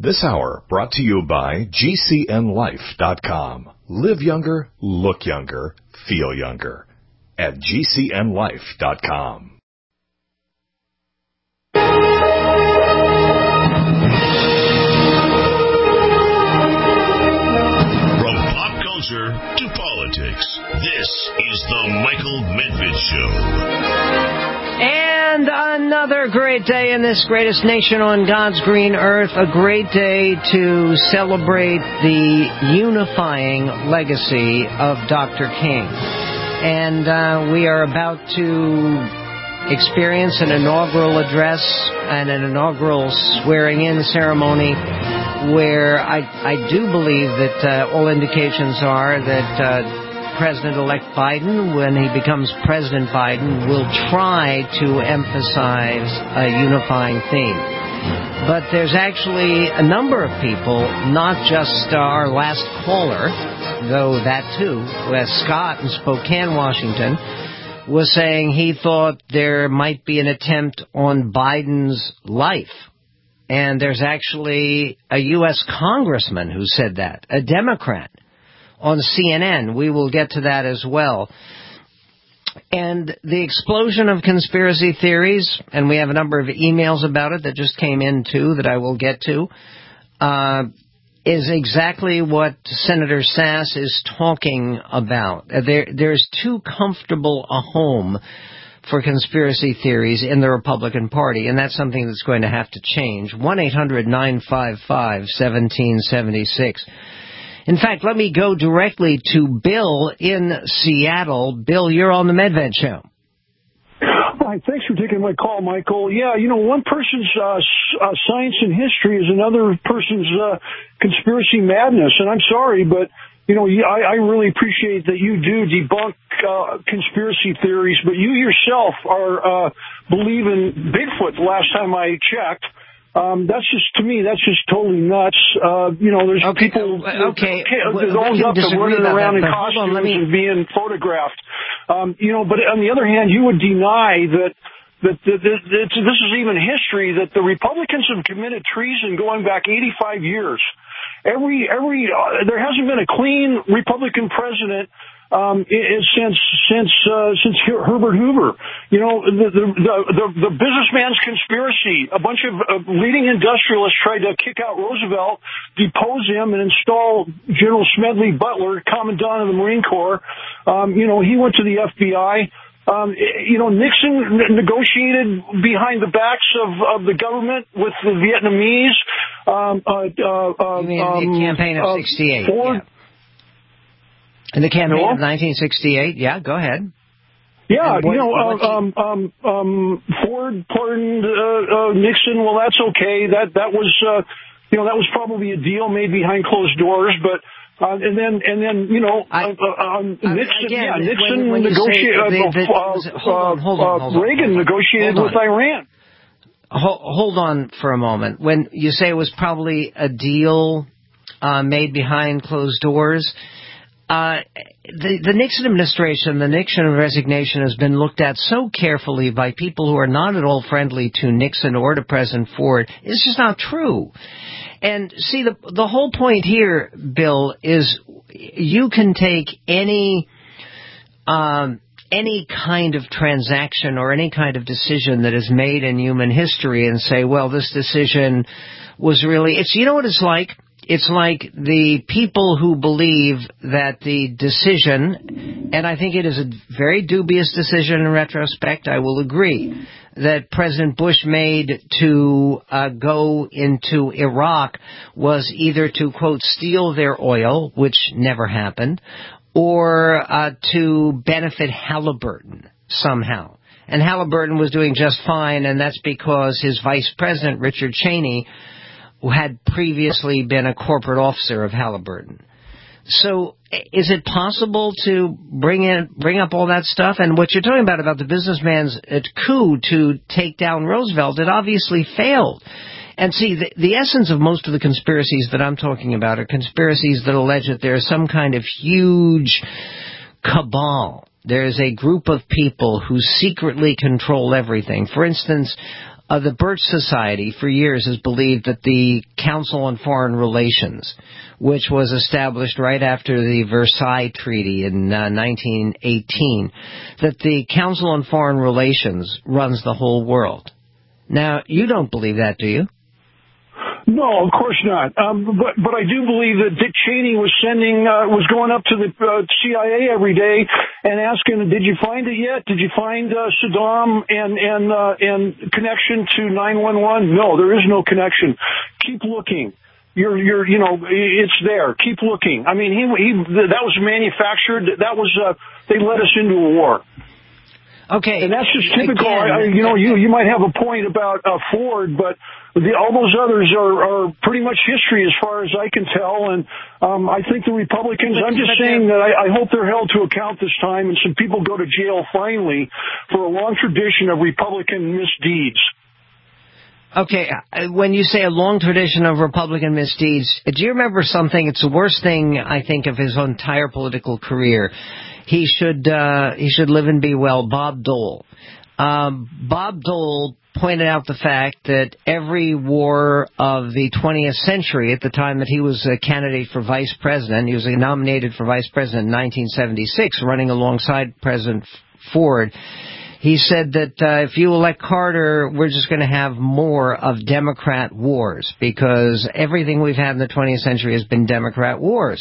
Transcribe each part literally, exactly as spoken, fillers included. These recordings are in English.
This hour brought to you by G C N life dot com. Live younger, look younger, feel younger at G C N life dot com. From pop culture to politics, this is the Michael Medved Show. And another great day in this greatest nation on God's green earth. A great day to celebrate the unifying legacy of Doctor King. And uh, we are about to experience an inaugural address and an inaugural swearing-in ceremony where I, I do believe that uh, all indications are that uh, President-elect Biden, when he becomes President Biden, will try to emphasize a unifying theme. But there's actually a number of people, not just uh, our last caller, though that too, Wes Scott in Spokane, Washington, was saying he thought there might be an attempt on Biden's life. And there's actually a U S congressman who said that, a Democrat, on C N N. We will get to that as well. And the explosion of conspiracy theories, and we have a number of emails about it that just came in too that I will get to, uh, is exactly what Senator Sass is talking about. There, there's too comfortable a home for conspiracy theories in the Republican Party, and that's something that's going to have to change. one eight hundred nine five five one seven seven six. In fact, let me go directly to Bill in Seattle. Bill, you're on the Medved Show. Hi, thanks for taking my call, Michael. Yeah, you know, one person's uh, uh, science and history is another person's uh, conspiracy madness. And I'm sorry, but, you know, I, I really appreciate that you do debunk uh, conspiracy theories, but you yourself are uh, believe in Bigfoot the last time I checked. Um, that's just, to me, that's just totally nuts. Uh, you know, there's okay, people okay. that we owned up to running around that, in costumes on, me... and being photographed. Um, you know, but on the other hand, you would deny that, that, that, that, that this is even history, that the Republicans have committed treason going back eighty-five years. Every, every, uh, there hasn't been a clean Republican president Um, it, since since uh, since Herbert Hoover. You know, the the the, the businessman's conspiracy. A bunch of uh, leading industrialists tried to kick out Roosevelt, depose him, and install General Smedley Butler, Commandant of the Marine Corps. Um, you know, he went to the F B I. Um, you know, Nixon negotiated behind the backs of, of the government with the Vietnamese. Um, uh, uh, you mean um, the campaign of sixty-eight? Uh, yeah. In the campaign no? of nineteen sixty-eight, yeah, go ahead. Yeah, what, you know, what uh, um, um, um, Ford pardoned uh, uh, Nixon. Well, that's okay. That that was, uh, you know, that was probably a deal made behind closed doors. But uh, and then and then you know, I, uh, uh, um, Nixon, again, yeah, Nixon when, when negotiated. Uh, the, the, uh, hold on, hold on, hold on. Reagan hold on, negotiated hold on. with Iran. Hold, hold on for a moment. When you say it was probably a deal uh, made behind closed doors. Uh, the, the Nixon administration, the Nixon resignation has been looked at so carefully by people who are not at all friendly to Nixon or to President Ford. It's just not true. And see, the the whole point here, Bill, is you can take any um, any kind of transaction or any kind of decision that is made in human history and say, well, this decision was really, it's, you know what it's like? It's like the people who believe that the decision, and I think it is a very dubious decision in retrospect, I will agree, that President Bush made to uh, go into Iraq was either to, quote, steal their oil, which never happened, or uh, to benefit Halliburton somehow. And Halliburton was doing just fine, and that's because his vice president, Richard Cheney, who had previously been a corporate officer of Halliburton. So is it possible to bring in, bring up all that stuff? And what you're talking about, about the businessman's coup to take down Roosevelt, it obviously failed. And see, the, the essence of most of the conspiracies that I'm talking about are conspiracies that allege that there is some kind of huge cabal. There is a group of people who secretly control everything. For instance, Uh, the Birch Society for years has believed that the Council on Foreign Relations, which was established right after the Versailles Treaty in uh, nineteen eighteen, that the Council on Foreign Relations runs the whole world. Now, you don't believe that, do you? No, of course not. Um, but but I do believe that Dick Cheney was sending uh, was going up to the uh, C I A every day and asking, "Did you find it yet? Did you find uh, Saddam and and uh, and connection to nine one one?" No, there is no connection. Keep looking. You're you're you know it's there. Keep looking. I mean, he he that was manufactured. That was uh, they led us into a war. Okay, and that's just typical. Again, I, you know, you you might have a point about uh, Ford, but the, all those others are, are pretty much history as far as I can tell. And um, I think the Republicans. I'm just saying that I, I hope they're held to account this time, and some people go to jail finally for a long tradition of Republican misdeeds. Okay, when you say a long tradition of Republican misdeeds, do you remember something? It's the worst thing, I think, of his entire political career. He should uh, he should live and be well. Bob Dole. Um, Bob Dole pointed out the fact that every war of the twentieth century, at the time that he was a candidate for vice president, he was nominated for vice president in nineteen seventy-six, running alongside President Ford. He said that uh, if you elect Carter, we're just going to have more of Democrat wars, because everything we've had in the twentieth century has been Democrat wars.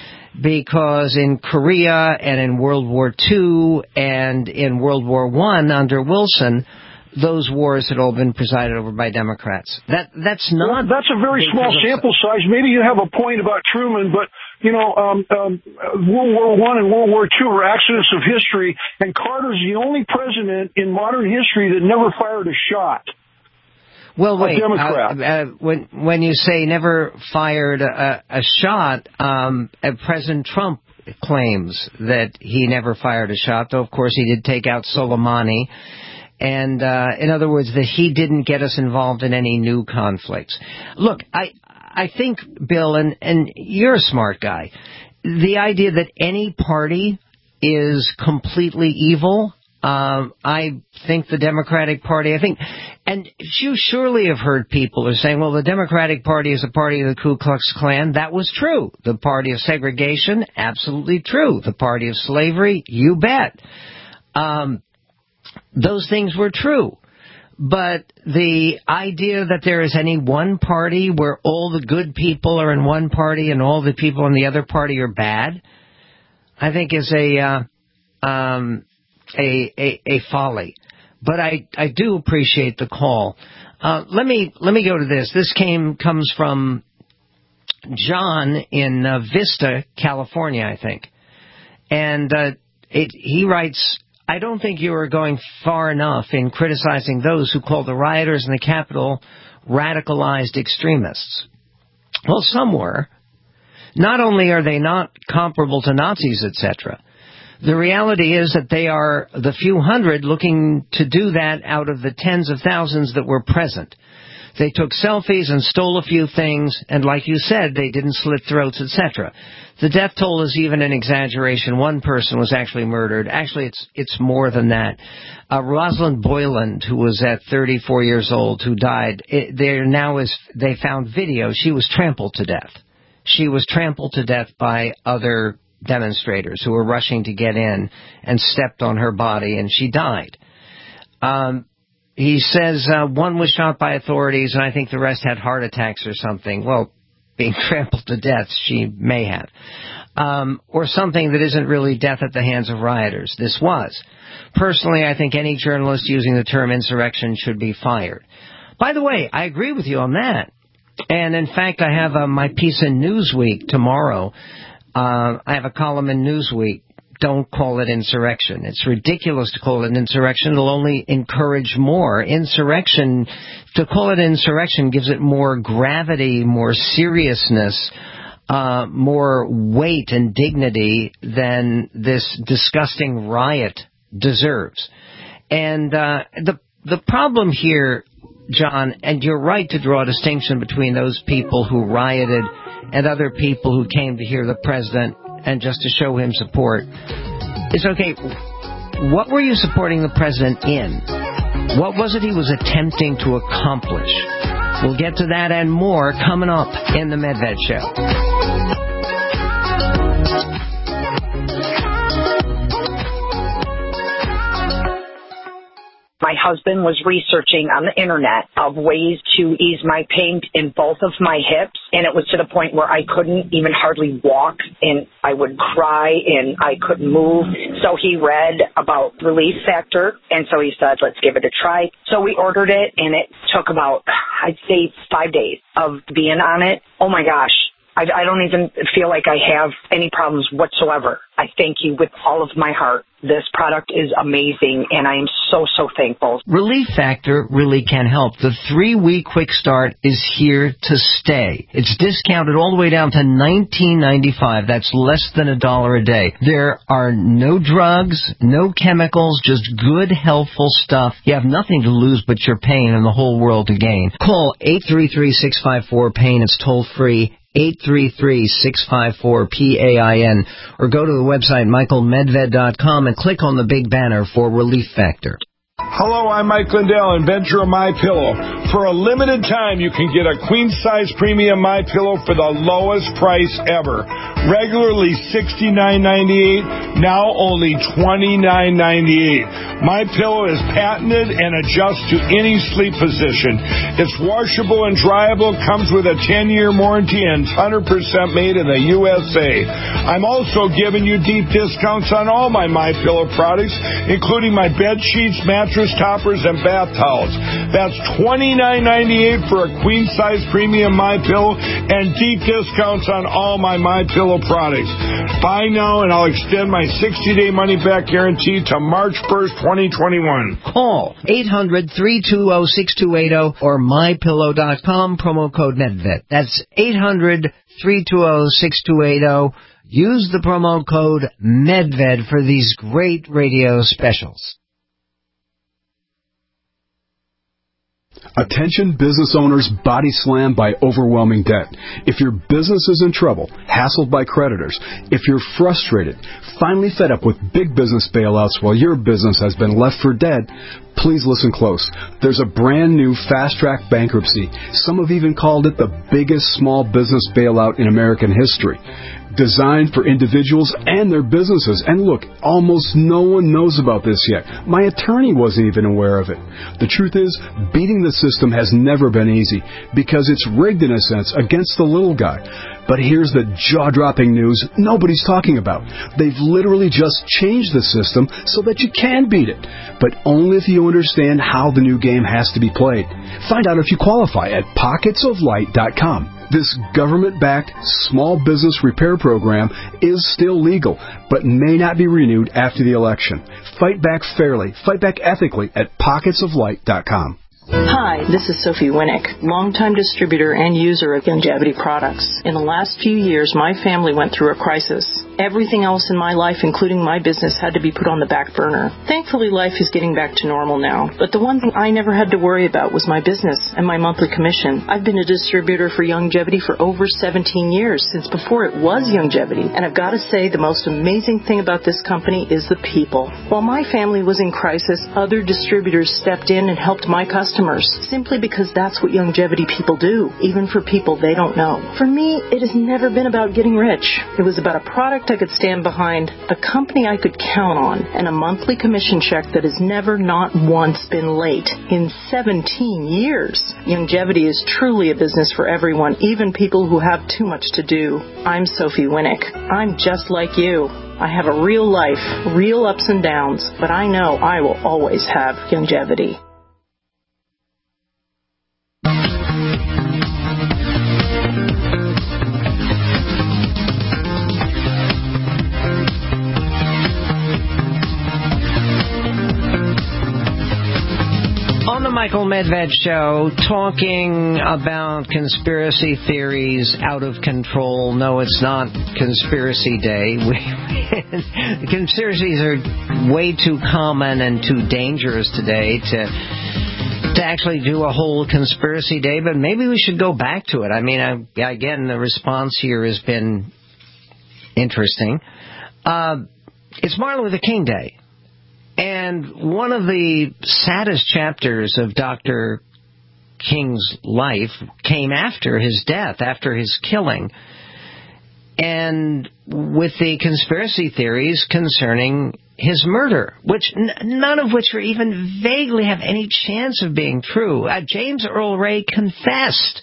Because in Korea and in World War Two and in World War One under Wilson, those wars had all been presided over by Democrats. That that's not. Well, that's a very small sample size. Maybe you have a point about Truman, but you know, um, um, World War One and World War Two are accidents of history, and Carter's the only president in modern history that never fired a shot. Well, wait. A Democrat. Uh, uh, when when you say never fired a, a shot, um, uh, President Trump claims that he never fired a shot. Though, of course, he did take out Soleimani. And, uh, in other words, that he didn't get us involved in any new conflicts. Look, I, I think, Bill, and, and you're a smart guy, the idea that any party is completely evil, um, I think the Democratic Party, I think, and you surely have heard people are saying, well, the Democratic Party is a party of the Ku Klux Klan. That was true. The party of segregation, absolutely true. The party of slavery, you bet. Um, Those things were true. But the idea that there is any one party where all the good people are in one party and all the people in the other party are bad, I think is a uh, um, a, a a folly. But I, I do appreciate the call. Uh, let me let me go to this. This came comes from John in uh, Vista, California, I think, and uh, it, he writes, I don't think you are going far enough in criticizing those who call the rioters in the Capitol radicalized extremists. Well, some were. Not only are they not comparable to Nazis, et cetera, the reality is that they are the few hundred looking to do that out of the tens of thousands that were present. They took selfies and stole a few things, and like you said, they didn't slit throats, et cetera. The death toll is even an exaggeration. One person was actually murdered. Actually, it's it's more than that. Uh, Rosalind Boyland, who was at thirty-four years old, who died, it, there now is, they found video. She was trampled to death. She was trampled to death by other demonstrators who were rushing to get in and stepped on her body, and she died. Um, he says uh, one was shot by authorities, and I think the rest had heart attacks or something. Well, being trampled to death, she may have. Um, or something that isn't really death at the hands of rioters. This was. Personally, I think any journalist using the term insurrection should be fired. By the way, I agree with you on that. And in fact, I have uh, my piece in Newsweek tomorrow. Uh, I have a column in Newsweek. Don't call it insurrection. It's ridiculous to call it insurrection. It'll only encourage more. Insurrection, to call it insurrection gives it more gravity, more seriousness, uh, more weight and dignity than this disgusting riot deserves. And uh, the the problem here, John, and you're right to draw a distinction between those people who rioted and other people who came to hear the president and just to show him support. It's okay. What were you supporting the president in? What was it he was attempting to accomplish? We'll get to that and more coming up in the Medved Show. My husband was researching on the internet of ways to ease my pain in both of my hips, and it was to the point where I couldn't even hardly walk, and I would cry, and I couldn't move. So he read about Relief Factor, and so he said, let's give it a try. So we ordered it, and it took about, I'd say, five days of being on it. Oh, my gosh. I, I don't even feel like I have any problems whatsoever. I thank you with all of my heart. This product is amazing, and I am so, so thankful. Relief Factor really can help. The three-week quick start is here to stay. It's discounted all the way down to nineteen ninety-five. That's less than a dollar a day. There are no drugs, no chemicals, just good, helpful stuff. You have nothing to lose but your pain and the whole world to gain. Call eight three three, six five four, PAIN. It's toll-free. eight three three, six five four, P A I N, or go to the website michael medved dot com and click on the big banner for Relief Factor. Hello, I'm Mike Lindell, inventor of MyPillow. For a limited time, you can get a queen-size premium MyPillow for the lowest price ever. Regularly sixty-nine ninety-eight, now only twenty-nine ninety-eight. MyPillow is patented and adjusts to any sleep position. It's washable and dryable, comes with a ten-year warranty, and one hundred percent made in the U S A. I'm also giving you deep discounts on all my MyPillow products, including my bed sheets, mattress toppers, and bath towels. That's twenty-nine ninety-eight for a queen-size premium MyPillow, and deep discounts on all my MyPillow products. Buy now, and I'll extend my sixty-day money-back guarantee to March first, twenty twenty-one. Call eight hundred, three two zero, six two eight zero or my pillow dot com, promo code Medved. That's eight hundred, three two zero, six two eight zero. Use the promo code Medved for these great radio specials. Attention business owners body slammed by overwhelming debt. If your business is in trouble, hassled by creditors, if you're frustrated, finally fed up with big business bailouts while your business has been left for dead, please listen close. There's a brand new fast-track bankruptcy. Some have even called it the biggest small business bailout in American history. Designed for individuals and their businesses. And look, almost no one knows about this yet. My attorney wasn't even aware of it. The truth is, beating the system has never been easy because it's rigged in a sense against the little guy. But here's the jaw-dropping news nobody's talking about. They've literally just changed the system so that you can beat it, but only if you understand how the new game has to be played. Find out if you qualify at pockets of light dot com. This government-backed small business repair program is still legal, but may not be renewed after the election. Fight back fairly, fight back ethically at pockets of light dot com. Hi, this is Sophie Winnick, longtime distributor and user of Youngevity products. In the last few years, my family went through a crisis. Everything else in my life, including my business, had to be put on the back burner. Thankfully, life is getting back to normal now. But the one thing I never had to worry about was my business and my monthly commission. I've been a distributor for Youngevity for over seventeen years, since before it was Youngevity. And I've got to say, the most amazing thing about this company is the people. While my family was in crisis, other distributors stepped in and helped my customers, simply because that's what Youngevity people do, even for people they don't know. For me, it has never been about getting rich. It was about a product I could stand behind, a company I could count on, and a monthly commission check that has never not once been late in seventeen years. Youngevity is truly a business for everyone, even people who have too much to do. I'm Sophie Winnick. I'm just like you. I have a real life, real ups and downs, but I know I will always have Youngevity. On the Michael Medved Show, talking about conspiracy theories out of control. No, it's not Conspiracy Day. We, conspiracies are way too common and too dangerous today to to actually do a whole Conspiracy Day, but maybe we should go back to it. I mean, I, again, the response here has been interesting. Uh, it's Martin Luther King Day. And one of the saddest chapters of Doctor King's life came after his death, after his killing, and with the conspiracy theories concerning his murder, which n- none of which are even vaguely have any chance of being true. Uh, James Earl Ray confessed,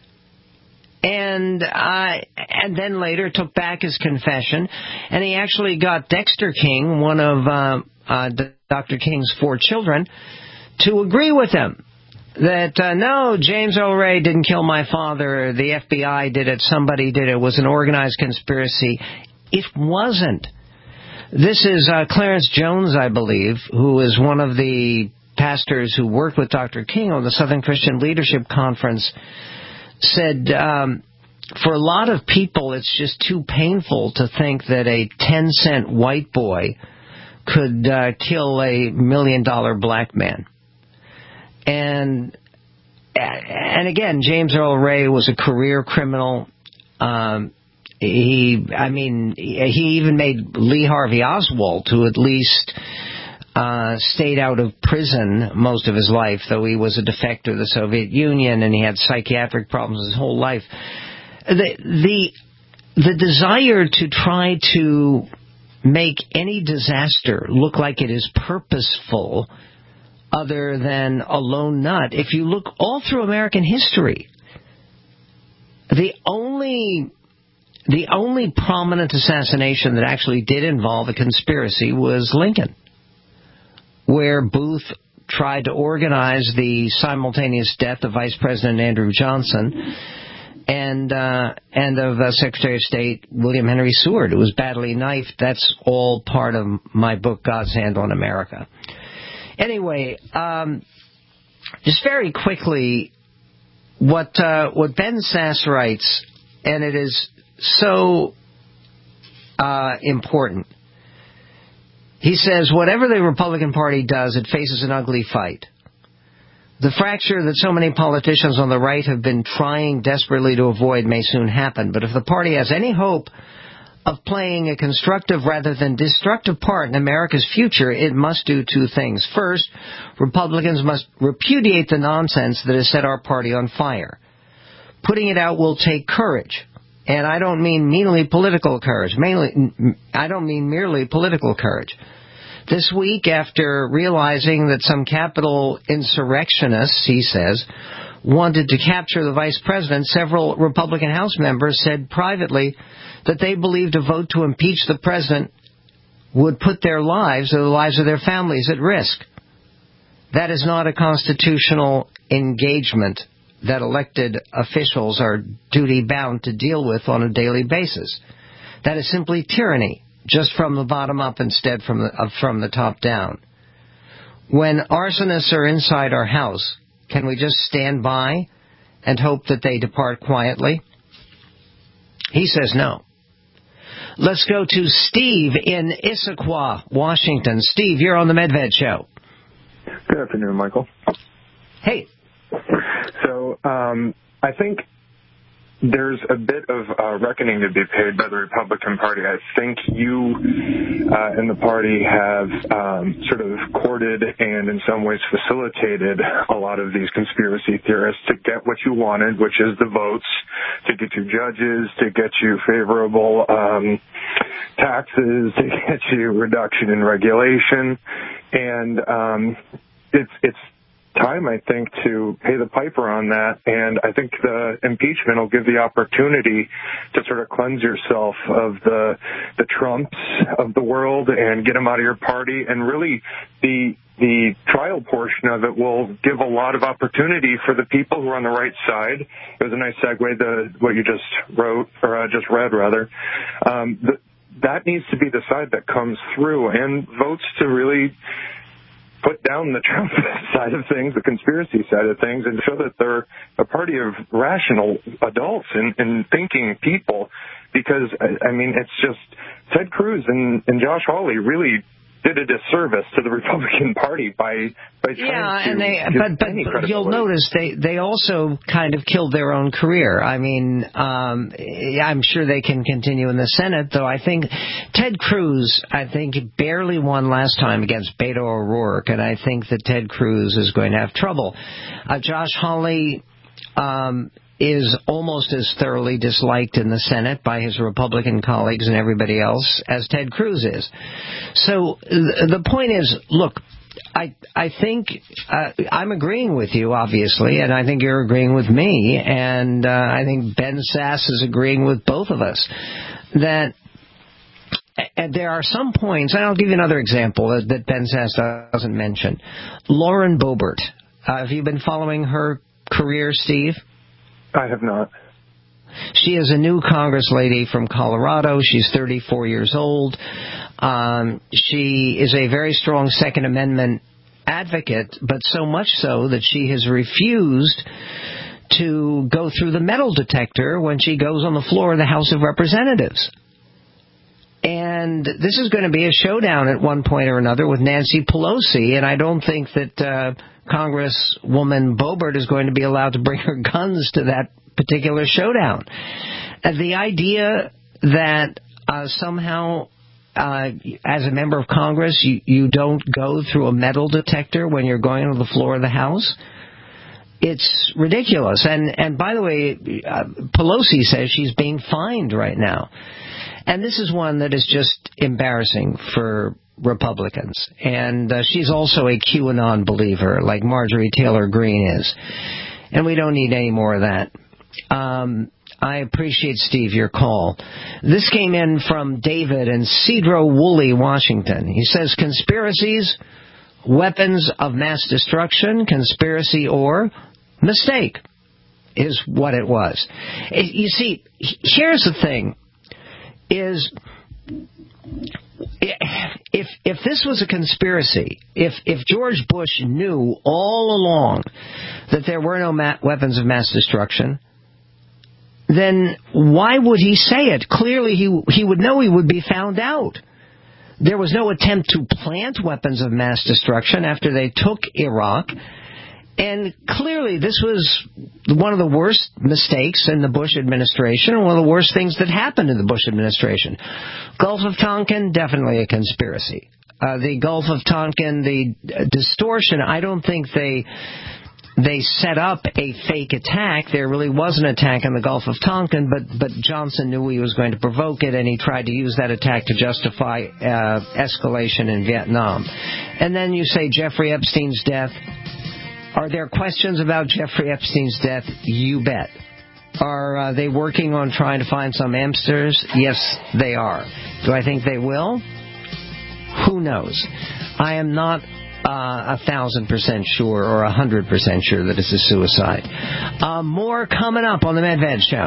and uh, and then later took back his confession, and he actually got Dexter King, one of uh, uh, Doctor King's four children, to agree with him that, uh, no, James Earl Ray didn't kill my father, the F B I did it, somebody did it, it was an organized conspiracy. It wasn't. This is uh, Clarence Jones, I believe, who is one of the pastors who worked with Doctor King on the Southern Christian Leadership Conference, said, um, for a lot of people, it's just too painful to think that a ten-cent white boy could uh, kill a million-dollar black man. And and again, James Earl Ray was a career criminal. Um, he, I mean, he even made Lee Harvey Oswald, who at least uh, stayed out of prison most of his life, though he was a defector of the Soviet Union and he had psychiatric problems his whole life. The the the desire to try to make any disaster look like it is purposeful, other than a lone nut. If you look all through American history, the only the only prominent assassination that actually did involve a conspiracy was Lincoln, where Booth tried to organize the simultaneous death of Vice President Andrew Johnson and uh, and of uh, Secretary of State William Henry Seward, who was badly knifed. That's all part of my book, God's Hand on America. Anyway, um, just very quickly, what uh, what Ben Sass writes, and it is so uh, important. He says, whatever the Republican Party does, it faces an ugly fight. The fracture that so many politicians on the right have been trying desperately to avoid may soon happen, but if the party has any hope of playing a constructive rather than destructive part in America's future, it must do two things. First, Republicans must repudiate the nonsense that has set our party on fire. Putting it out will take courage. And I don't mean merely political courage. Mainly, I don't mean merely political courage. This week, after realizing that some Capitol insurrectionists, he says, wanted to capture the vice president, several Republican House members said privately that they believed a vote to impeach the president would put their lives or the lives of their families at risk. That is not a constitutional engagement that elected officials are duty-bound to deal with on a daily basis. That is simply tyranny, just from the bottom up instead from the, uh, from the top down. When arsonists are inside our house, can we just stand by and hope that they depart quietly? He says no. Let's go to Steve in Issaquah, Washington. Steve, you're on the Medved Show. Good afternoon, Michael. Hey. So um, I think there's a bit of uh, reckoning to be paid by the Republican Party. I think you uh, and the party have um, sort of courted and in some ways facilitated a lot of these conspiracy theorists to get what you wanted, which is the votes, to get you judges, to get you favorable um, taxes, to get you reduction in regulation. And um, it's it's time, I think, to pay the piper on that, and I think the impeachment will give the opportunity to sort of cleanse yourself of the the Trumps of the world and get them out of your party, and really the the trial portion of it will give a lot of opportunity for the people who are on the right side. It was a nice segue to what you just wrote, or uh, just read, rather. Um, the, that needs to be the side that comes through and votes to really put down the Trump side of things, the conspiracy side of things, and show that they're a party of rational adults and, and thinking people. Because, I mean, it's just Ted Cruz and, and Josh Hawley really did a disservice to the Republican Party by by trying yeah, to and they, give but, but any you'll notice they, they also kind of killed their own career. I mean, um, I'm sure they can continue in the Senate, though I think Ted Cruz, I think, barely won last time against Beto O'Rourke, and I think that Ted Cruz is going to have trouble. Uh, Josh Hawley um, is almost as thoroughly disliked in the Senate by his Republican colleagues and everybody else as Ted Cruz is. So th- the point is, look, I I think uh, I'm agreeing with you, obviously, and I think you're agreeing with me, and uh, I think Ben Sasse is agreeing with both of us, that and there are some points, and I'll give you another example that, that Ben Sasse doesn't mention. Lauren Boebert. Uh, have you been following her career, Steve? I have not. She is a new Congress lady from Colorado. She's thirty-four years old. Um, she is a very strong Second Amendment advocate, but so much so that she has refused to go through the metal detector when she goes on the floor of the House of Representatives. And this is going to be a showdown at one point or another with Nancy Pelosi, and I don't think that uh, Congresswoman Boebert is going to be allowed to bring her guns to that particular showdown. Uh, the idea that uh, somehow, uh, as a member of Congress, you, you don't go through a metal detector when you're going to the floor of the House, it's ridiculous. And, and by the way, uh, Pelosi says she's being fined right now. And this is one that is just embarrassing for Republicans. And uh, she's also a QAnon believer, like Marjorie Taylor Greene is. And we don't need any more of that. Um, I appreciate, Steve, your call. This came in from David in Cedro Woolley, Washington. He says, conspiracies, weapons of mass destruction, conspiracy or mistake is what it was. You see, here's the thing. Is if if this was a conspiracy, if if George Bush knew all along that there were no ma- weapons of mass destruction, then why would he say it? Clearly, he he would know he would be found out. There was no attempt to plant weapons of mass destruction after they took Iraq. And clearly, this was one of the worst mistakes in the Bush administration, and one of the worst things that happened in the Bush administration. Gulf of Tonkin, definitely a conspiracy. Uh, the Gulf of Tonkin, the uh, distortion, I don't think they they set up a fake attack. There really was an attack in the Gulf of Tonkin, but, but Johnson knew he was going to provoke it, and he tried to use that attack to justify uh, escalation in Vietnam. And then you say Jeffrey Epstein's death. Are there questions about Jeffrey Epstein's death? You bet. Are uh, they working on trying to find some answers? Yes, they are. Do I think they will? Who knows? I am not uh, a thousand percent sure or a hundred percent sure that it's a suicide. Uh, more coming up on the Medved Show.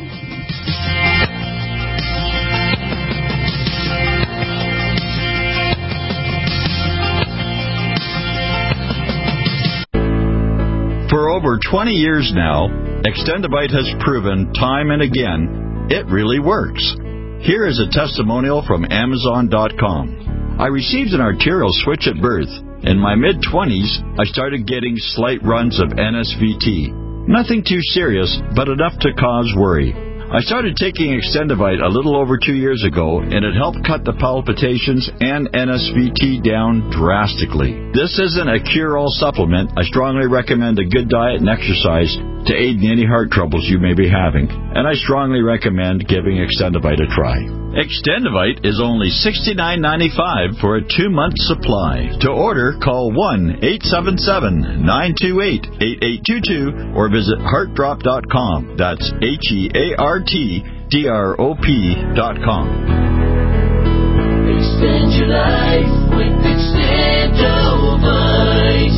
For over twenty years now, Extendivite has proven time and again it really works. Here is a testimonial from Amazon dot com. I received an arterial switch at birth. In my mid-twenties, I started getting slight runs of N S V T. Nothing too serious, but enough to cause worry. I started taking Extendivite a little over two years ago, and it helped cut the palpitations and N S V T down drastically. This isn't a cure-all supplement. I strongly recommend a good diet and exercise to aid in any heart troubles you may be having, and I strongly recommend giving Extendivite a try. Extendivite is only sixty-nine ninety-five for a two-month supply. To order, call one eight seven seven, nine two eight, eight eight two two or visit heart drop dot com. That's H E A R T D R O P dot com. Extend your life with Extendivite.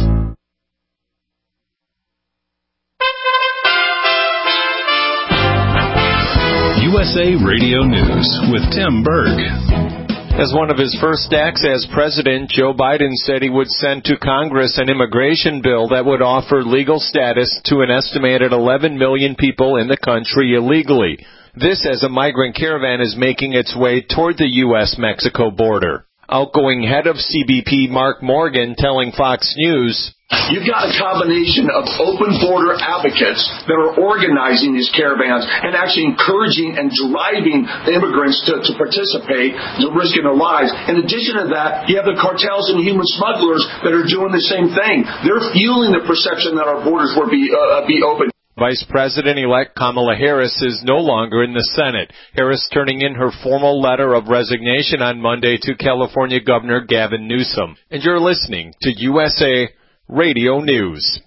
U S A Radio News with Tim Berg. As one of his first acts as president, Joe Biden said he would send to Congress an immigration bill that would offer legal status to an estimated eleven million people in the country illegally. This as a migrant caravan is making its way toward the U S Mexico border. Outgoing head of C B P, Mark Morgan, telling Fox News, "You've got a combination of open border advocates that are organizing these caravans and actually encouraging and driving the immigrants to, to participate, to risking their lives. In addition to that, you have the cartels and human smugglers that are doing the same thing. They're fueling the perception that our borders will be uh, be open." Vice President-elect Kamala Harris is no longer in the Senate. Harris turning in her formal letter of resignation on Monday to California Governor Gavin Newsom. And you're listening to U S A Radio News.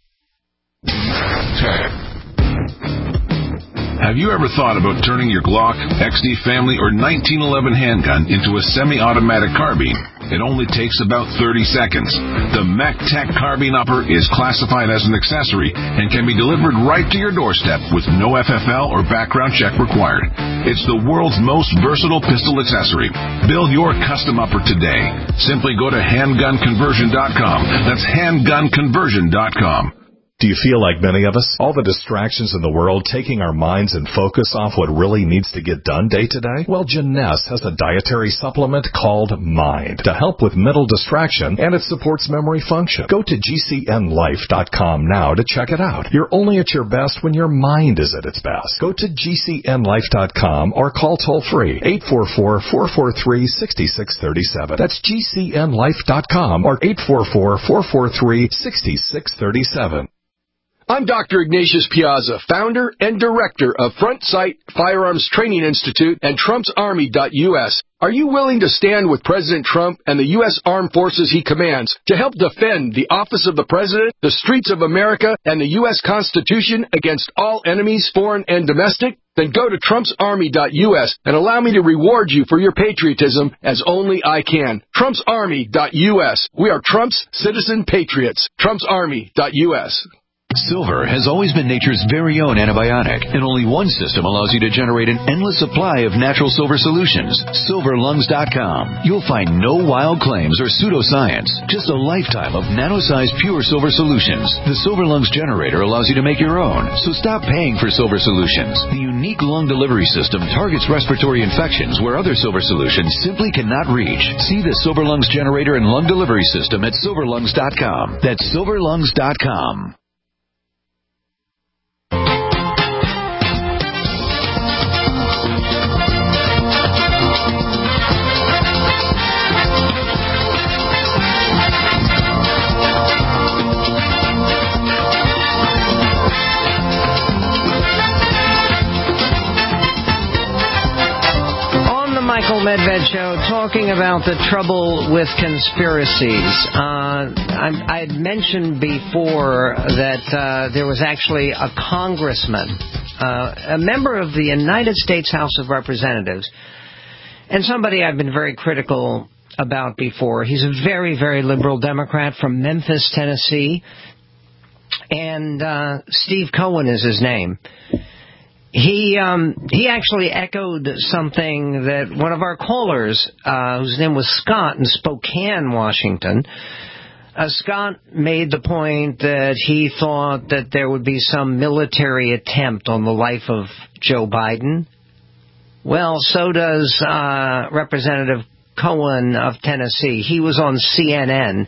Have you ever thought about turning your Glock, X D Family, or nineteen eleven handgun into a semi-automatic carbine? It only takes about thirty seconds. The MacTac Carbine Upper is classified as an accessory and can be delivered right to your doorstep with no F F L or background check required. It's the world's most versatile pistol accessory. Build your custom upper today. Simply go to handgun conversion dot com. That's handgun conversion dot com. Do you feel like many of us? All the distractions in the world taking our minds and focus off what really needs to get done day to day? Well, Jeunesse has a dietary supplement called Mind to help with mental distraction, and it supports memory function. Go to G C N life dot com now to check it out. You're only at your best when your mind is at its best. Go to G C N life dot com or call toll-free eight four four, four four three, six six three seven. That's G C N life dot com or eight four four, four four three, six six three seven. I'm Doctor Ignatius Piazza, founder and director of Front Sight Firearms Training Institute and Trump's Army dot U S. Are you willing to stand with President Trump and the U S Armed Forces he commands to help defend the office of the President, the streets of America, and the U S Constitution against all enemies, foreign and domestic? Then go to Trump's Army dot U S and allow me to reward you for your patriotism as only I can. Trump's Army dot U S. We are Trump's citizen patriots. Trump's Army dot U S. Silver has always been nature's very own antibiotic, and only one system allows you to generate an endless supply of natural silver solutions. silver lungs dot com. You'll find no wild claims or pseudoscience, just a lifetime of nano-sized pure silver solutions. The Silver Lungs generator allows you to make your own, so stop paying for silver solutions. The unique lung delivery system targets respiratory infections where other silver solutions simply cannot reach. See the Silver Lungs generator and lung delivery system at silver lungs dot com. That's silver lungs dot com. Michael Medved Show, talking about the trouble with conspiracies. Uh, I, I had mentioned before that uh, there was actually a congressman, uh, a member of the United States House of Representatives, and somebody I've been very critical about before. He's a very, very liberal Democrat from Memphis, Tennessee, and uh, Steve Cohen is his name. He um, he actually echoed something that one of our callers, uh, whose name was Scott in Spokane, Washington, uh, Scott made the point that he thought that there would be some military attempt on the life of Joe Biden. Well, so does uh, Representative Cohen of Tennessee. He was on C N N.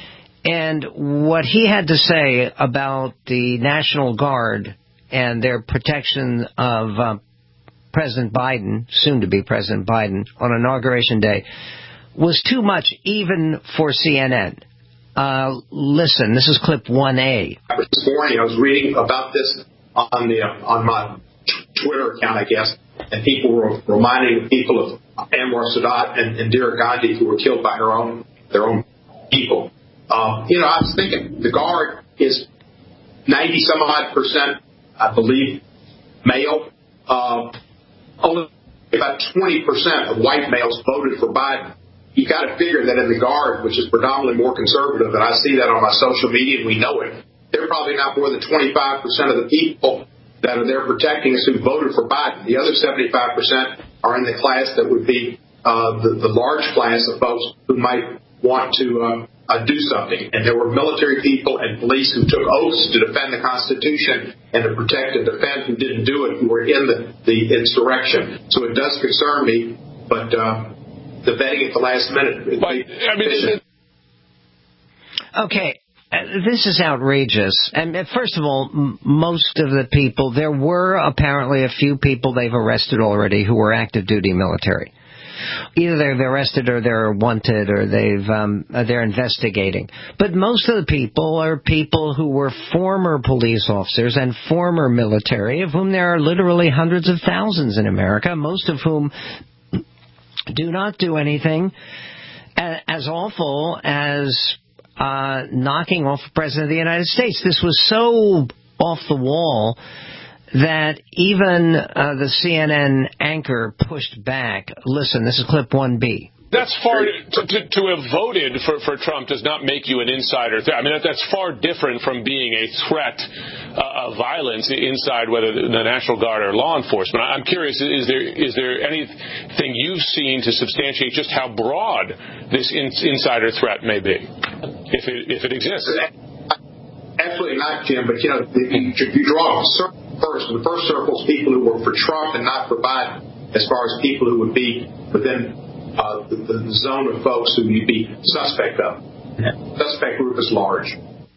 And what he had to say about the National Guard and their protection of uh, President Biden, soon to be President Biden, on Inauguration Day, was too much even for C N N. Uh, listen, this is clip one A. This morning I was reading about this on the uh, on my t- Twitter account, I guess, and people were reminding people of Anwar Sadat and, and Indira Gandhi, who were killed by her own their own people. Um, you know, I was thinking the Guard is ninety some odd percent, I believe, male. Uh, only about twenty percent of white males voted for Biden. You got to figure that in the Guard, which is predominantly more conservative, and I see that on my social media, and we know it, they're probably not more than twenty-five percent of the people that are there protecting us who voted for Biden. The other seventy-five percent are in the class that would be uh, the, the large class of folks who might want to uh, uh, do something. And there were military people and police who took oaths to defend the Constitution and to protect and defend who didn't do it, who were in the, the insurrection. So it does concern me, but uh, the vetting at the last minute. But, I mean, it, okay. Uh, this is outrageous. And uh, first of all, m- most of the people, there were apparently a few people they've arrested already who were active duty military. Either they're arrested or they're wanted or they've um, they're investigating. But most of the people are people who were former police officers and former military, of whom there are literally hundreds of thousands in America, most of whom do not do anything as awful as uh, knocking off the President of the United States. This was so off the wall that even uh, the C N N anchor pushed back. Listen, this is clip one B. That's far to, to, to have voted for, for Trump does not make you an insider. I mean, that, that's far different from being a threat uh, of violence inside whether the, the National Guard or law enforcement. I'm curious, is there is there anything you've seen to substantiate just how broad this in, insider threat may be, if it, if it exists? Absolutely not, Jim. But, you know, you, you draw a circle first. The first circle is people who were for Trump and not for Biden, as far as people who would be within Uh, the, the zone of folks who you'd be suspect of. Suspect group is large.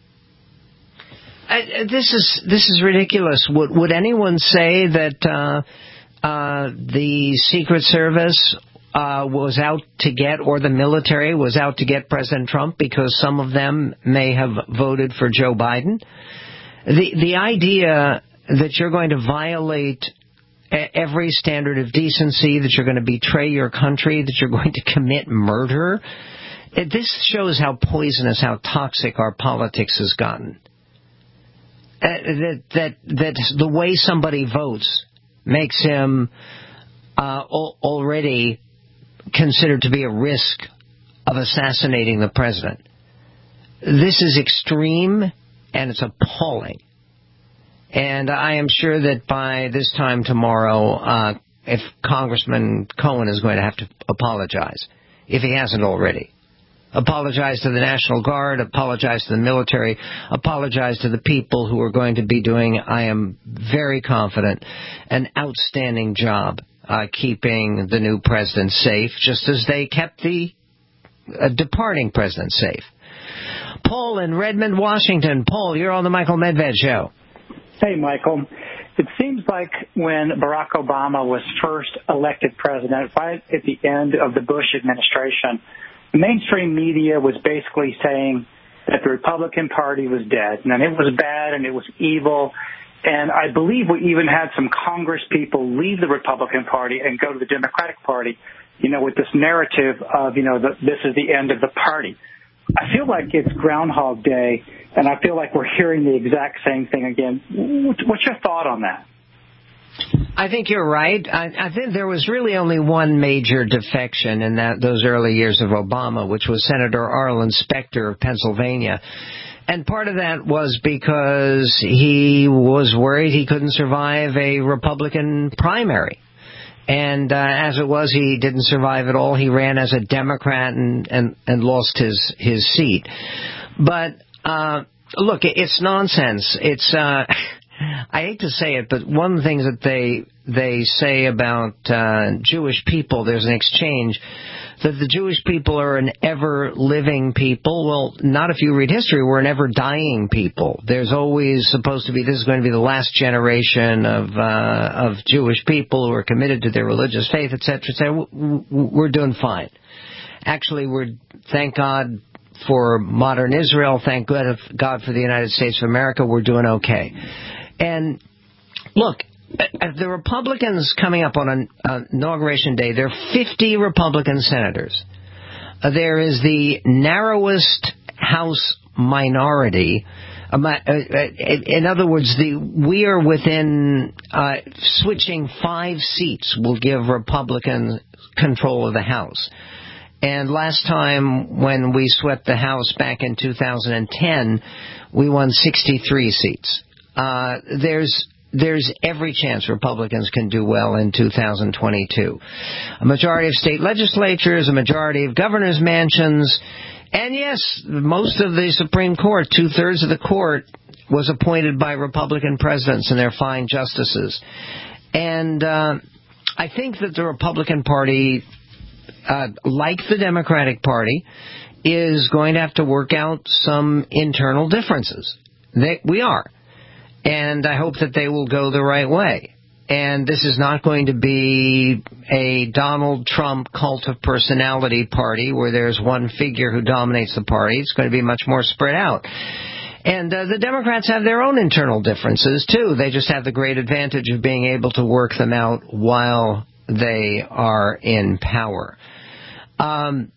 I, this is this is ridiculous. Would would anyone say that uh, uh, the Secret Service uh, was out to get, or the military was out to get President Trump because some of them may have voted for Joe Biden? The the idea that you're going to violate every standard of decency, that you're going to betray your country, that you're going to commit murder. This shows how poisonous, how toxic our politics has gotten. Uh, that, that, that the way somebody votes makes him uh, already considered to be a risk of assassinating the president. This is extreme, and it's appalling. And I am sure that by this time tomorrow, uh, if Congressman Cohen is going to have to apologize, if he hasn't already. Apologize to the National Guard, apologize to the military, apologize to the people who are going to be doing, I am very confident, an outstanding job uh, keeping the new president safe, just as they kept the uh, departing president safe. Paul in Redmond, Washington. Paul, you're on the Michael Medved Show. Hey, Michael. It seems like when Barack Obama was first elected president, right at the end of the Bush administration, the mainstream media was basically saying that the Republican Party was dead, and it was bad and it was evil. And I believe we even had some Congress people leave the Republican Party and go to the Democratic Party, you know, with this narrative of, you know, the, this is the end of the party. I feel like it's Groundhog Day, and I feel like we're hearing the exact same thing again. What's your thought on that? I think you're right. I, I think there was really only one major defection in that those early years of Obama, which was Senator Arlen Specter of Pennsylvania. And part of that was because he was worried he couldn't survive a Republican primary. And uh, as it was, he didn't survive at all. He ran as a Democrat and, and, and lost his, his seat. But, uh, look, it's nonsense. It's, uh, I hate to say it, but one of the things that they, they say about uh, Jewish people, there's an exchange, that the Jewish people are an ever-living people. Well, not if you read history. We're an ever-dying people. There's always supposed to be, this is going to be the last generation of uh, of Jewish people who are committed to their religious faith, et cetera, et cetera. We're doing fine. Actually, we're, thank God for modern Israel. Thank God for the United States of America. We're doing okay. And look, the Republicans coming up on an uh, inauguration day, there are fifty Republican senators. Uh, there is the narrowest House minority. Uh, uh, in other words, the we are within uh, switching five seats will give Republicans control of the House. And last time when we swept the House back in two thousand ten, we won sixty-three seats. Uh, there's There's every chance Republicans can do well in two thousand twenty-two. A majority of state legislatures, a majority of governors' mansions, and yes, most of the Supreme Court, two-thirds of the court, was appointed by Republican presidents and their fine justices. And uh, I think that the Republican Party uh, like the Democratic Party, is going to have to work out some internal differences. They, we are. And I hope that they will go the right way. And this is not going to be a Donald Trump cult of personality party where there's one figure who dominates the party. It's going to be much more spread out. And uh, the Democrats have their own internal differences, too. They just have the great advantage of being able to work them out while they are in power. Um,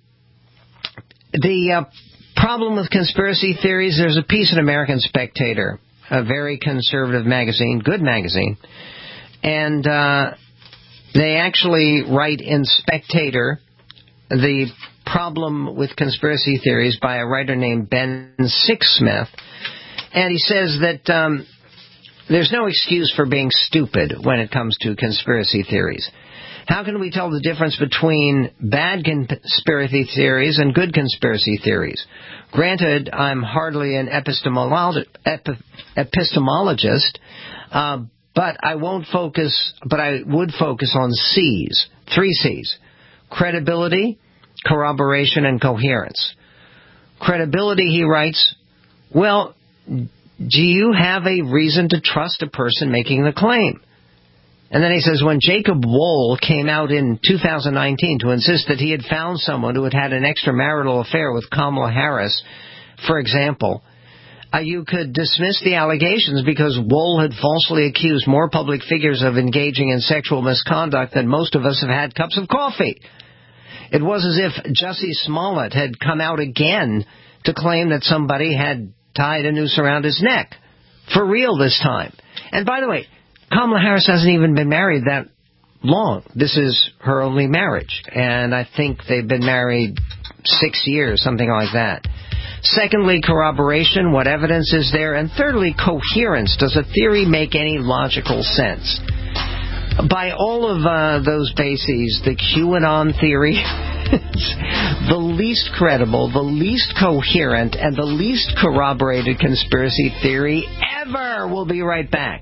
the uh, problem with conspiracy theories, there's a piece in American Spectator, a very conservative magazine, good magazine, and uh, they actually write in Spectator the problem with conspiracy theories by a writer named Ben Sixsmith. And he says that um, there's no excuse for being stupid when it comes to conspiracy theories. How can we tell the difference between bad conspiracy theories and good conspiracy theories? Granted, I'm hardly an epistemolo- epi- epistemologist, uh, but I won't focus, but I would focus on C's, three C's: credibility, corroboration, and coherence. Credibility, he writes, well, do you have a reason to trust a person making the claim? And then he says, when Jacob Wohl came out in two thousand nineteen to insist that he had found someone who had had an extramarital affair with Kamala Harris, for example, uh, you could dismiss the allegations because Wohl had falsely accused more public figures of engaging in sexual misconduct than most of us have had cups of coffee. It was as if Jussie Smollett had come out again to claim that somebody had tied a noose around his neck. For real this time. And by the way, Kamala Harris hasn't even been married that long. This is her only marriage. And I think they've been married six years, something like that. Secondly, corroboration. What evidence is there? And thirdly, coherence. Does a theory make any logical sense? By all of uh, those bases, the QAnon theory is the least credible, the least coherent, and the least corroborated conspiracy theory ever. We'll be right back.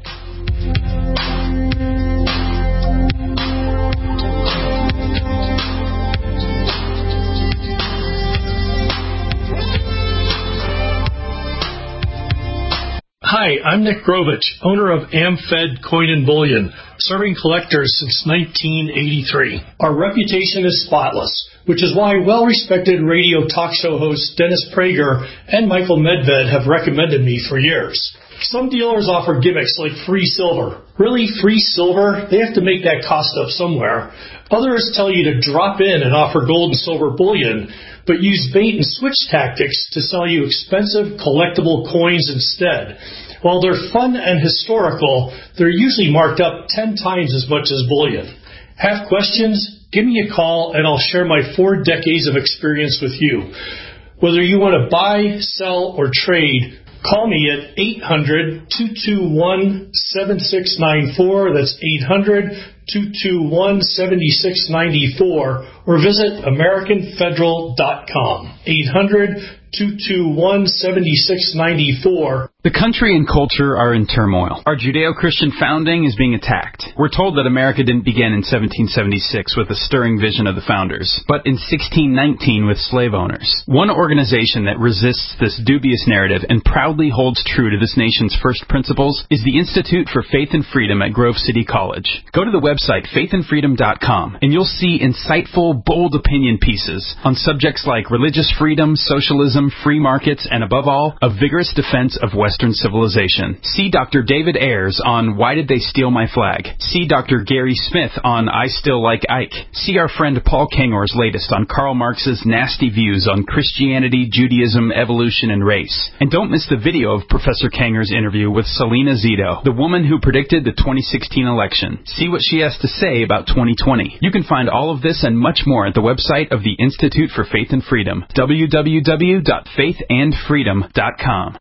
Hi, I'm Nick Grovich, owner of AmFed Coin and Bullion, serving collectors since nineteen eighty-three. Our reputation is spotless, which is why well-respected radio talk show hosts Dennis Prager and Michael Medved have recommended me for years. Some dealers offer gimmicks like free silver. Really, free silver? They have to make that cost up somewhere. Others tell you to drop in and offer gold and silver bullion, but use bait and switch tactics to sell you expensive collectible coins instead. While they're fun and historical, they're usually marked up ten times as much as bullion. Have questions? Give me a call and I'll share my four decades of experience with you. Whether you want to buy, sell, or trade, call me at eight hundred, two two one, seven six nine four. That's eight hundred, two two one, seven six nine four. Or visit American Federal dot com. eight hundred, two two one, seven six nine four. The country and culture are in turmoil. Our Judeo-Christian founding is being attacked. We're told that America didn't begin in seventeen seventy-six with a stirring vision of the founders, but in sixteen nineteen with slave owners. One organization that resists this dubious narrative and proudly holds true to this nation's first principles is the Institute for Faith and Freedom at Grove City College. Go to the website faith and freedom dot com and you'll see insightful, bold opinion pieces on subjects like religious freedom, socialism, free markets, and above all, a vigorous defense of Western civilization. See Doctor David Ayers on Why Did They Steal My Flag? See Doctor Gary Smith on I Still Like Ike. See our friend Paul Kengor's latest on Karl Marx's nasty views on Christianity, Judaism, evolution, and race. And don't miss the video of Professor Kengor's interview with Selena Zito, the woman who predicted the twenty sixteen election. See what she has to say about twenty twenty. You can find all of this and much more at the website of the Institute for Faith and Freedom, w w w dot faith and freedom dot com.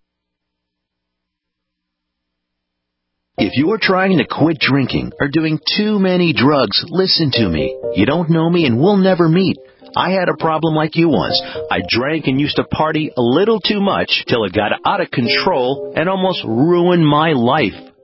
If you're trying to quit drinking or doing too many drugs, listen to me. You don't know me and we'll never meet. I had a problem like you once. I drank and used to party a little too much till it got out of control and almost ruined my life.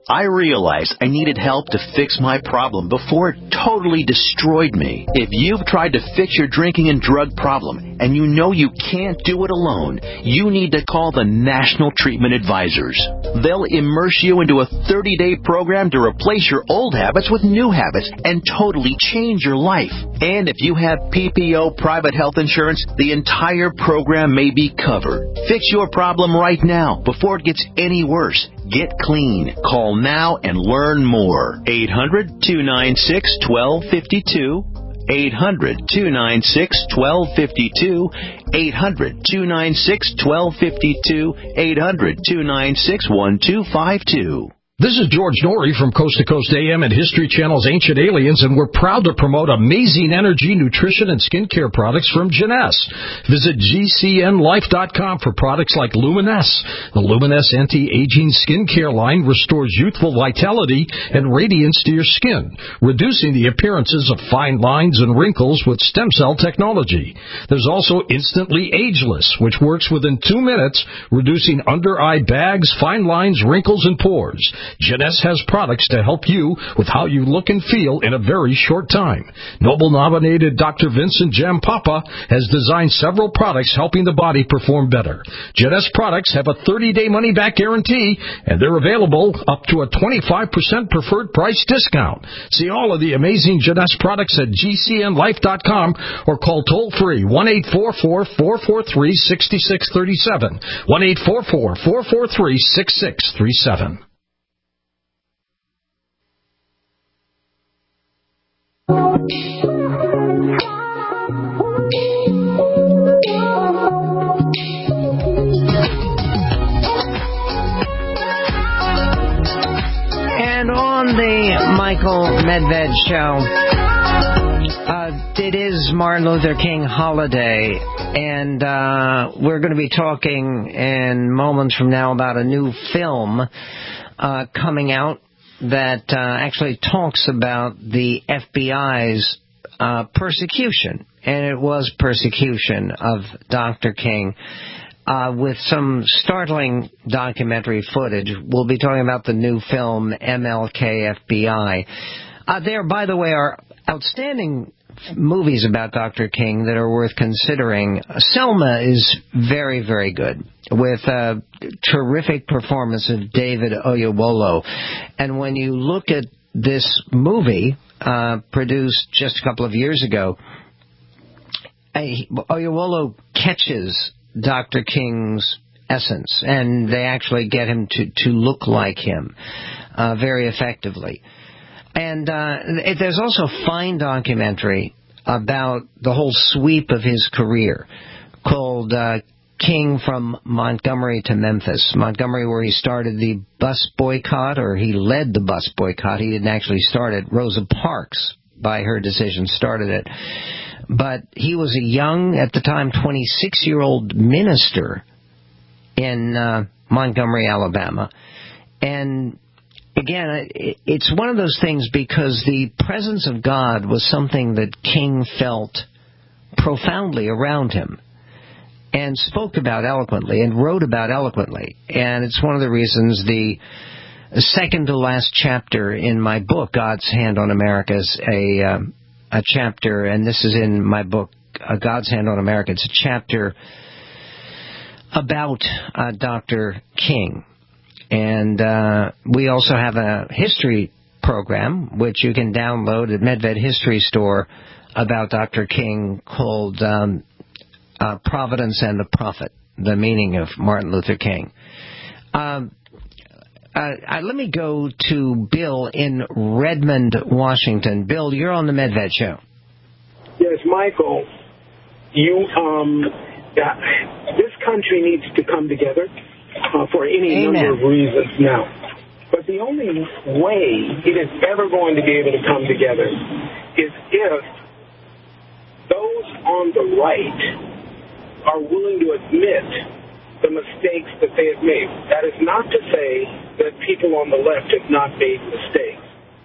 I realized I needed help to fix my problem before it totally destroyed me. If you've tried to fix your drinking and drug problem and you know you can't do it alone, you need to call the National Treatment Advisors. They'll immerse you into a thirty-day program to replace your old habits with new habits and totally change your life. And if you have P P O private health insurance, the entire program may be covered. Fix your problem right now before it gets any worse. Get clean. Call now and learn more. eight hundred, two nine six, one two five two. eight hundred, two nine six, one two five two. eight hundred, two nine six, one two five two. eight hundred, two nine six, one two five two. This is George Norrie from Coast to Coast A M and History Channel's Ancient Aliens, and we're proud to promote amazing energy, nutrition, and skincare products from Jeunesse. Visit G C N life dot com for products like Luminesse. The Luminesse anti-aging skincare line restores youthful vitality and radiance to your skin, reducing the appearances of fine lines and wrinkles with stem cell technology. There's also Instantly Ageless, which works within two minutes, reducing under-eye bags, fine lines, wrinkles, and pores. Jeunesse has products to help you with how you look and feel in a very short time. Nobel-nominated Doctor Vincent Jampapa has designed several products helping the body perform better. Jeunesse products have a thirty-day money-back guarantee, and they're available up to a twenty-five percent preferred price discount. See all of the amazing Jeunesse products at G C N life dot com or call toll-free one eight four four, four four three, six six three seven, one eight four four, four four three, six six three seven. And on the Michael Medved Show, uh, it is Martin Luther King holiday, and uh, we're going to be talking in moments from now about a new film uh, coming out that uh, actually talks about the F B I's uh, persecution, and it was persecution of Doctor King, uh, with some startling documentary footage. We'll be talking about the new film M L K F B I. Uh, there, by the way, are outstanding movies about Doctor King that are worth considering. Selma is very, very good, with a terrific performance of David Oyelowo. And when you look at this movie, uh, produced just a couple of years ago, Oyelowo catches Doctor King's essence, and they actually get him to, to look like him uh, very effectively. And uh, there's also a fine documentary about the whole sweep of his career called uh, King from Montgomery to Memphis. Montgomery, where he started the bus boycott, or he led the bus boycott. He didn't actually start it. Rosa Parks, by her decision, started it. But he was a young, at the time, twenty-six-year-old minister in uh, Montgomery, Alabama. And again, it's one of those things because the presence of God was something that King felt profoundly around him and spoke about eloquently and wrote about eloquently. And it's one of the reasons the second to last chapter in my book, God's Hand on America, is a, uh, a chapter, and this is in my book, uh, God's Hand on America. It's a chapter about uh, Doctor King. And uh, we also have a history program, which you can download at Medved History Store, about Doctor King, called um, uh, Providence and the Prophet, the meaning of Martin Luther King. Um, uh, uh, let me go to Bill in Redmond, Washington. Bill, you're on the Medved Show. Yes, Michael, you, um, uh, this country needs to come together. Uh, for any Amen. number of reasons now. But the only way it is ever going to be able to come together is if those on the right are willing to admit the mistakes that they have made. That is not to say that people on the left have not made mistakes.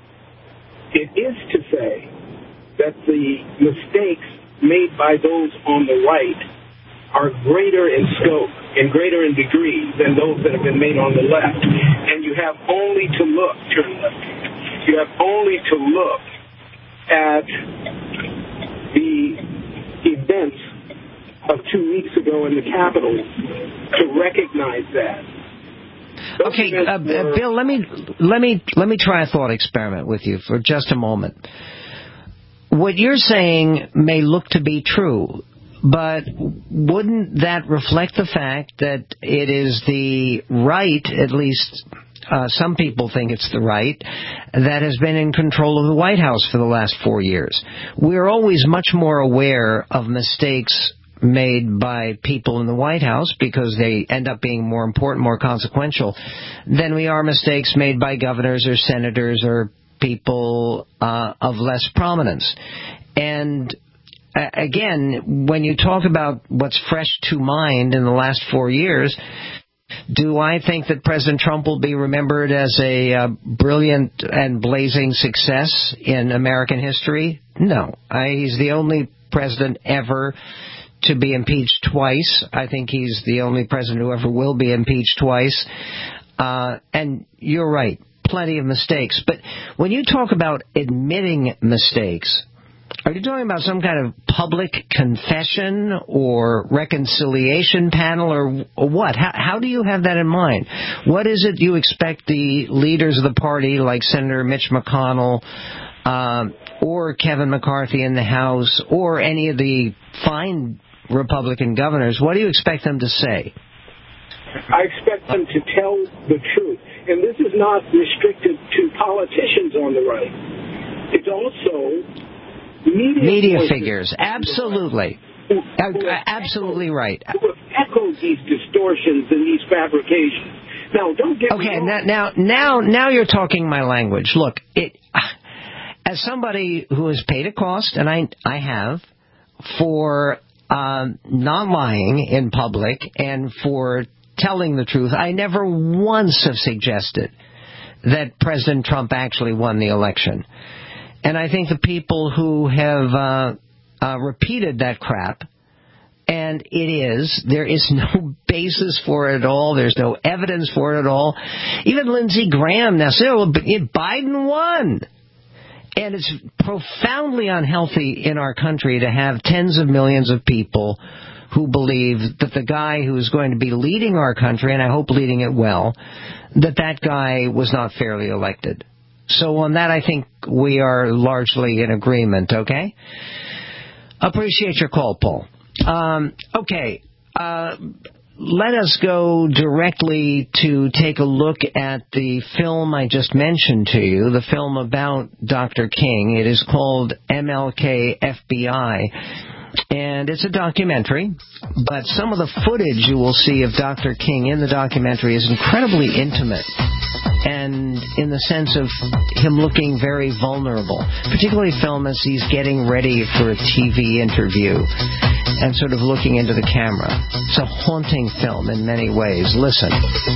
It is to say that the mistakes made by those on the right are greater in scope and greater in degree than those that have been made on the left. And you have only to look, you have only to look at the events of two weeks ago in the Capitol to recognize that. Those okay, uh, were... Bill, let me let me let me try a thought experiment with you for just a moment. What you're saying may look to be true, but wouldn't that reflect the fact that it is the right, at least uh, some people think it's the right, that has been in control of the White House for the last four years? We're always much more aware of mistakes made by people in the White House because they end up being more important, more consequential, than we are mistakes made by governors or senators or people uh, of less prominence. And uh, again, when you talk about what's fresh to mind in the last four years, do I think that President Trump will be remembered as a uh, brilliant and blazing success in American history? No. I, he's the only president ever to be impeached twice. I think he's the only president who ever will be impeached twice. Uh, and you're right, plenty of mistakes. But when you talk about admitting mistakes, are you talking about some kind of public confession or reconciliation panel or, or what? How, how do you have that in mind? What is it you expect the leaders of the party, like Senator Mitch McConnell, uh, or Kevin McCarthy in the House, or any of the fine Republican governors, what do you expect them to say? I expect them to tell the truth. And this is not restricted to politicians on the right. It's also media, media figures. Absolutely. Who, who Absolutely echoed, right. Who have echoed these distortions and these fabrications. Now, don't get okay, me wrong. now, now, now you're talking my language. Look, it, as somebody who has paid a cost, and I, I have, for um, not lying in public and for telling the truth, I never once have suggested that President Trump actually won the election. And I think the people who have uh, uh, repeated that crap, and it is, there is no basis for it at all, there's no evidence for it at all. Even Lindsey Graham now said, oh, Biden won. And it's profoundly unhealthy in our country to have tens of millions of people who believe that the guy who is going to be leading our country, and I hope leading it well, that that guy was not fairly elected. So on that, I think we are largely in agreement, okay? Appreciate your call, Paul. Um, okay, uh, let us go directly to take a look at the film I just mentioned to you, the film about Doctor King. It is called M L K F B I. And it's a documentary, but some of the footage you will see of Doctor King in the documentary is incredibly intimate, and in the sense of him looking very vulnerable, particularly film as he's getting ready for a T V interview and sort of looking into the camera. It's a haunting film in many ways. Listen.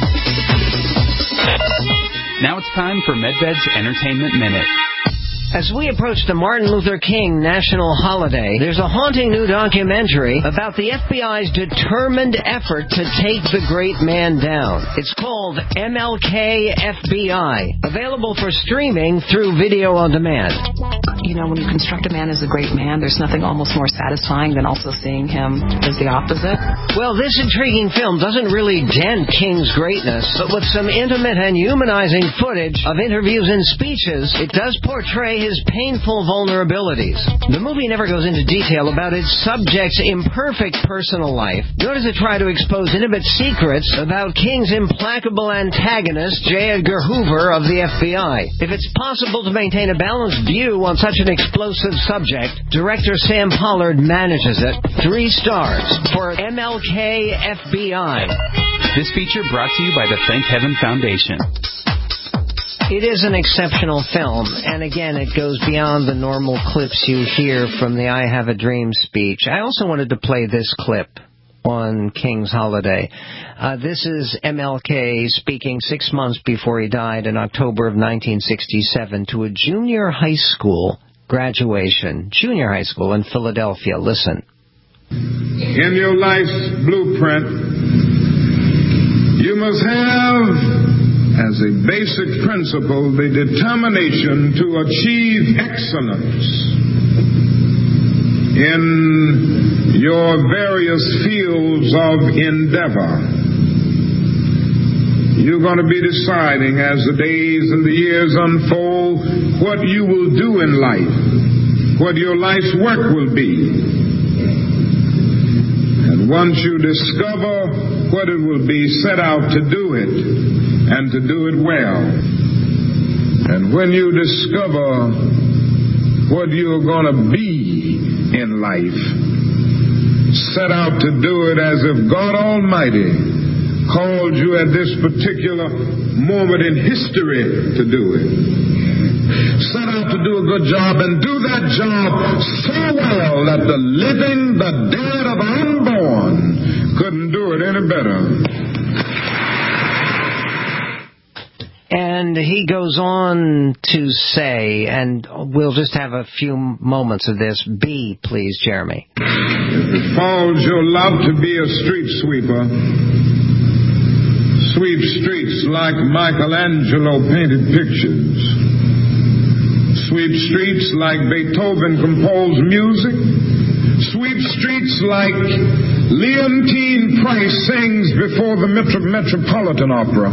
Now it's time for MedVed's Entertainment Minute. As we approach the Martin Luther King national holiday, there's a haunting new documentary about the F B I's determined effort to take the great man down. It's called M L K F B I, available for streaming through video on demand. You know, when you construct a man as a great man, there's nothing almost more satisfying than also seeing him as the opposite. Well, this intriguing film doesn't really dent King's greatness, but with some intimate and humanizing footage of interviews and speeches, it does portray his painful vulnerabilities. The movie never goes into detail about its subject's imperfect personal life, nor does it try to expose intimate secrets about King's implacable antagonist, J. Edgar Hoover of the F B I. If it's possible to maintain a balanced view on such an explosive subject, director Sam Pollard manages it. Three stars for M L K F B I. This feature brought to you by the Thank Heaven Foundation. It is an exceptional film, and again, it goes beyond the normal clips you hear from the I Have a Dream speech. I also wanted to play this clip on King's holiday. Uh, this is M L K speaking six months before he died in October of nineteen sixty-seven to a junior high school graduation, junior high school in Philadelphia. Listen. In your life's blueprint, you must have as a basic principle the determination to achieve excellence in your various fields of endeavor. You're going to be deciding as the days and the years unfold what you will do in life, what your life's work will be. And once you discover what it will be, set out to do it and to do it well. And when you discover what you're going to be in life, set out to do it as if God Almighty called you at this particular moment in history to do it. Set out to do a good job and do that job so well that the living, the dead, or the unborn couldn't do it any better. And he goes on to say, and we'll just have a few moments of this. B, please, Jeremy. If it falls your lot to be a street sweeper, sweep streets like Michelangelo painted pictures. Sweep streets like Beethoven composed music. Sweep streets like Leontine Price sings before the Metro- Metropolitan Opera.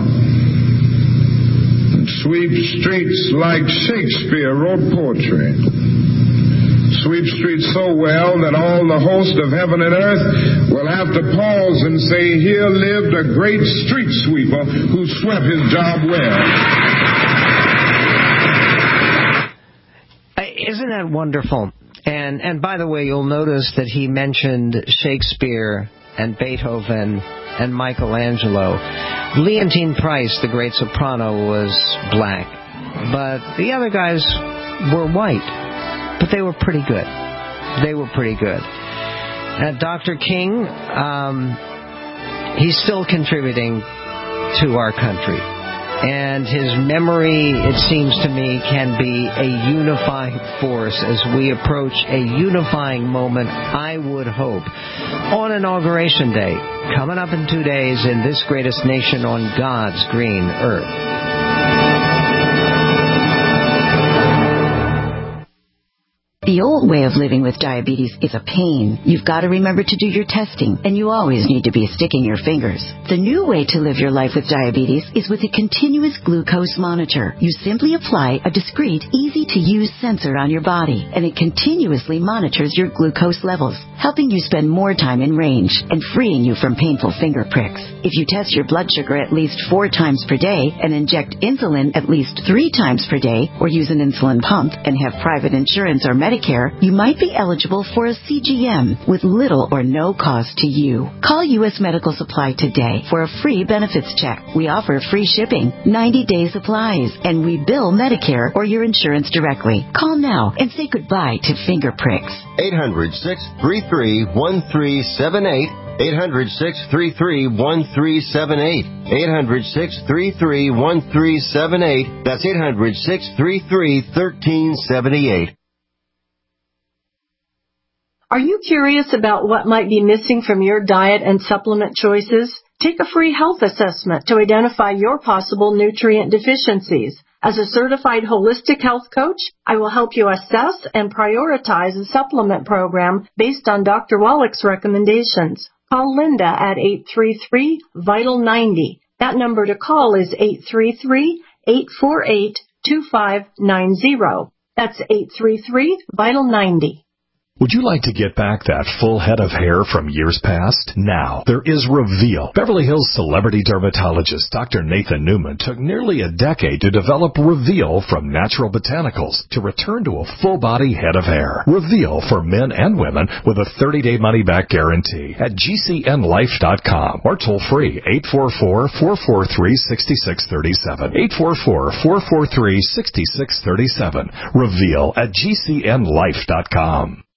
And sweep streets like Shakespeare wrote poetry. Sweep streets so well that all the host of heaven and earth will have to pause and say, here lived a great street sweeper who swept his job well. Isn't that wonderful? And and by the way, you'll notice that he mentioned Shakespeare and Beethoven and Michelangelo. Leontine Price, the great soprano, was black, but the other guys were white. But they were pretty good. They were pretty good. And Doctor King, um, he's still contributing to our country. And his memory, it seems to me, can be a unifying force as we approach a unifying moment, I would hope, on Inauguration Day, coming up in two days in this greatest nation on God's green earth. The old way of living with diabetes is a pain. You've got to remember to do your testing, and you always need to be sticking your fingers. The new way to live your life with diabetes is with a continuous glucose monitor. You simply apply a discreet, easy-to-use sensor on your body, and it continuously monitors your glucose levels, helping you spend more time in range and freeing you from painful finger pricks. If you test your blood sugar at least four times per day and inject insulin at least three times per day, or use an insulin pump and have private insurance or Medicare, you might be eligible for a C G M with little or no cost to you. Call U S Medical Supply today for a free benefits check. We offer free shipping, ninety-day supplies, and we bill Medicare or your insurance directly. Call now and say goodbye to finger pricks. eight hundred, six three three, one three seven eight. eight hundred, six three three, one three seven eight. eight hundred, six three three, one three seven eight. That's eight hundred, six three three, one three seven eight. Are you curious about what might be missing from your diet and supplement choices? Take a free health assessment to identify your possible nutrient deficiencies. As a certified holistic health coach, I will help you assess and prioritize a supplement program based on Doctor Wallach's recommendations. Call Linda at eight three three, vital ninety. That number to call is eight three three, eight four eight, two five nine zero. That's eight three three, vital ninety. Would you like to get back that full head of hair from years past? Now, there is Reveal. Beverly Hills celebrity dermatologist Doctor Nathan Newman took nearly a decade to develop Reveal from natural botanicals to return to a full-body head of hair. Reveal for men and women with a thirty-day money-back guarantee at G C N life dot com or toll-free eight four four, four four three, six six three seven. eight four four, four four three, six six three seven. Reveal at G C N life dot com.